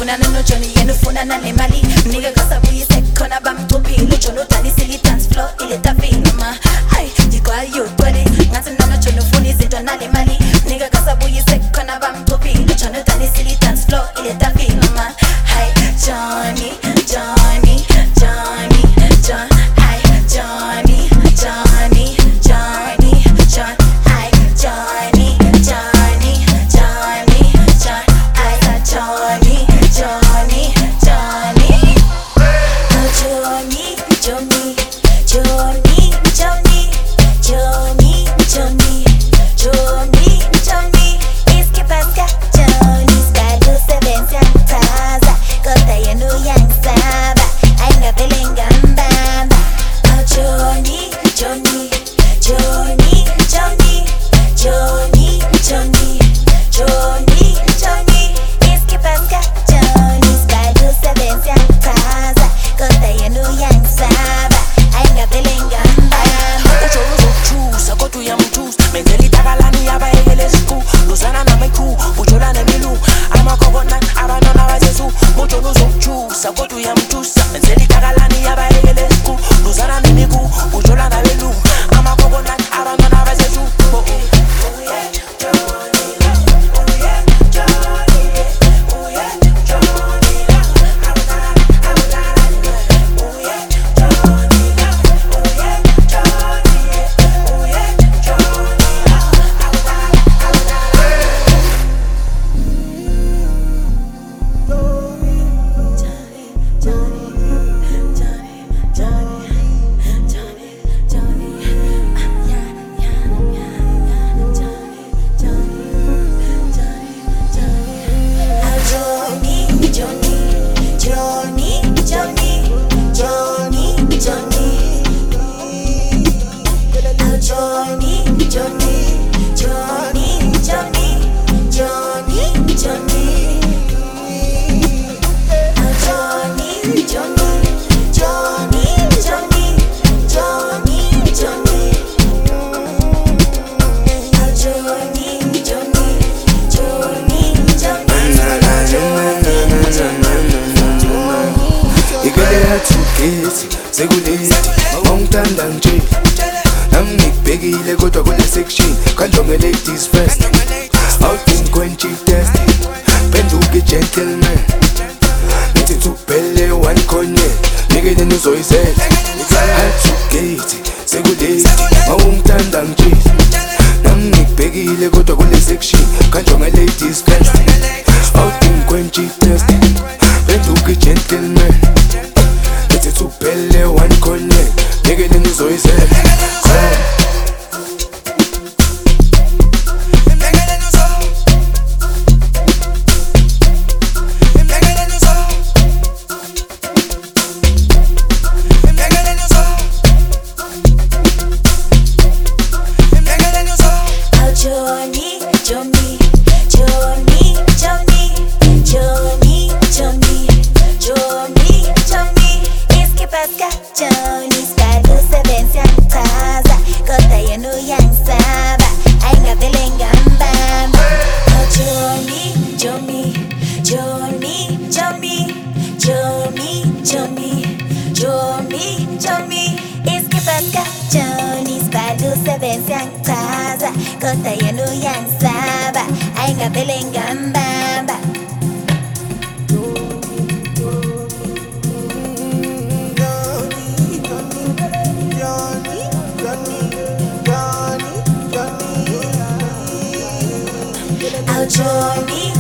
Ufuna no Johnny yena ufuna nale mali nigga kasabuye sekhona bamthuphile uJohn udanisile dance floor ile tafini ma ay yigwa yogwale ngathi no Johnny ufuna izinto nale mali nigga kasabuye sekhona bamthuphile uJohn udanisile dance floor ile tafini ma hey Johnny Johnny Johnny John hey Johnny Johnny Johnny John hey Johnny Johnny Johnny John hey Johnny Johnny Johnny oh Johnny Johnny Johnny Johnny Johnny Johnny Johnny Johnny es que pasa Johnny style sebenza taza kota yenu yang saba ainga belengamba oh Johnny Johnny Johnny Johnny Johnny Johnny Johnny Johnny es que pasa Johnny style sebenza taza kota yenu yang saba ainga belengamba uJohn uzokuchusa kodwa uyamthusa menzela itakalani yabayekele siku luzana namayikhu ujola nemilu amakhokona abantwana bazethu uJohn uzokuchusa kodwa uyamthusa menzela itakalani yabayekele siku luzana nemiku ujola nabelu amakhokona abantwana bazethu sekuleti ngongithanda nje nami ngikubhekile kodwa kule section kanjonge ladies first outing kwenchi test penduke gentleman nithi tuphele one konye ngeke nizoyisetha athugate sekuleti ngongithanda nje nami ngikubhekile kodwa kule section kanjonge ladies first outing kwenchi test penduke gentleman Tupele one connect, nigga then you so Johnny Johnny Johnny Johnny Johnny Johnny Johnny Johnny es que pasa Johnny style sebenza taza kota yenu yang saba ainga belengamba oh Johnny Johnny Johnny Johnny Johnny Johnny Johnny Johnny es que pasa Johnny style sebenza taza kota yenu yang saba ainga belengamba oh Johnny